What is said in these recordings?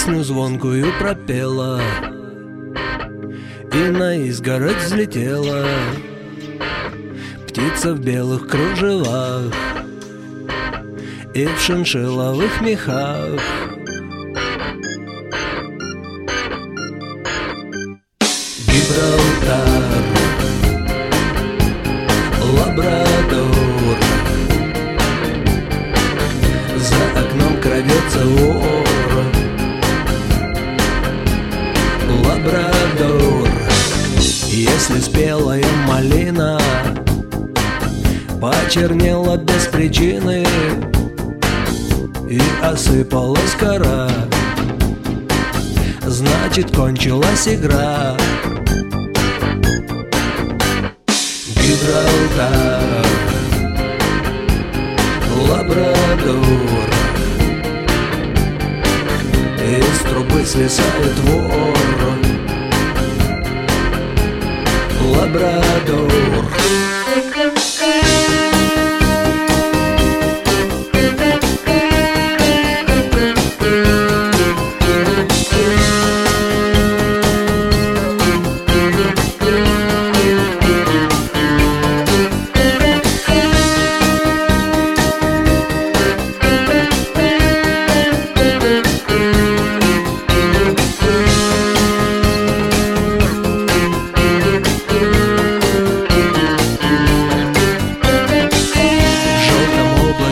песню звонкую пропела и на изгородь взлетела птица в белых кружевах и в шиншилловых мехах. Гибралтар, Лабрадор, за окном крадется вор. Лабрадор, если спелая малина почернела без причины и осыпалась кора, значит, кончилась игра. Гибралтар, Лабрадор, из трубы свисает вор. Лабрадор.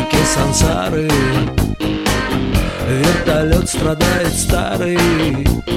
Сансары вертолет страдает старый.